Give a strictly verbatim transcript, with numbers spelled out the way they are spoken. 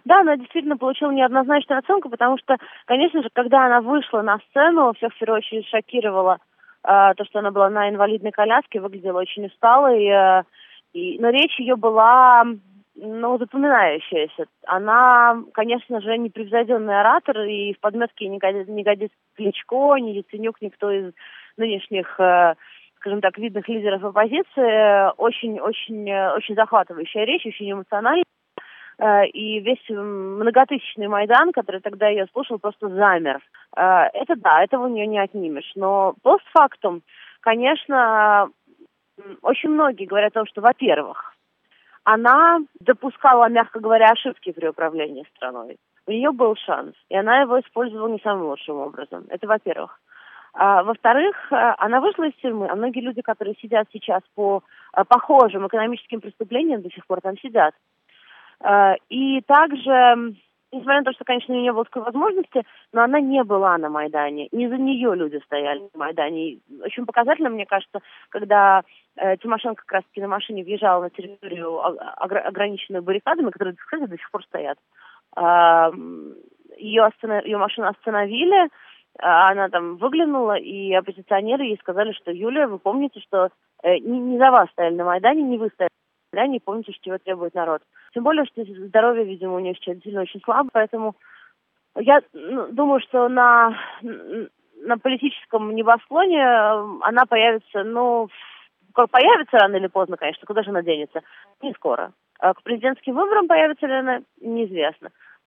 Да, она действительно получила неоднозначную оценку, потому что, конечно же, когда она вышла на сцену, всех в первую очередь шокировало э, то, что она была на инвалидной коляске, выглядела очень усталой, э, и, но речь ее была, ну, запоминающаяся. Она, конечно же, непревзойденный оратор, и в подметке не годится, не годится Кличко, ни Яценюк, никто из нынешних, э, скажем так, видных лидеров оппозиции. Очень-очень очень захватывающая речь, очень эмоциональная. И весь многотысячный Майдан, который тогда ее слушал, просто замер. Это да, этого у нее не отнимешь. Но постфактум, конечно, очень многие говорят о том, что, во-первых, она допускала, мягко говоря, ошибки при управлении страной. У нее был шанс, и она его использовала не самым лучшим образом. Это во-первых. А, во-вторых, она вышла из тюрьмы, а многие люди, которые сидят сейчас по похожим экономическим преступлениям, до сих пор там сидят. И также, несмотря на то, что, конечно, у нее не было такой возможности, но она не была на Майдане. Не за нее люди стояли на Майдане. И очень показательно, мне кажется, когда э, Тимошенко как раз-таки на машине въезжала на территорию, ограниченную баррикадами, которые, кстати, до сих пор стоят. Э, ее, останов... ее машину остановили, она там выглянула, и оппозиционеры ей сказали, что Юлия, вы помните, что э, не, не за вас стояли на Майдане, не вы стояли. Не помните, что его требует народ. Тем более, что здоровье, видимо, у нее сейчас действительно очень слабо, поэтому я ну, думаю, что на, на политическом небосклоне она появится, ну, как появится рано или поздно, конечно, куда же она денется? Не скоро. А к президентским выборам появится ли она, неизвестно.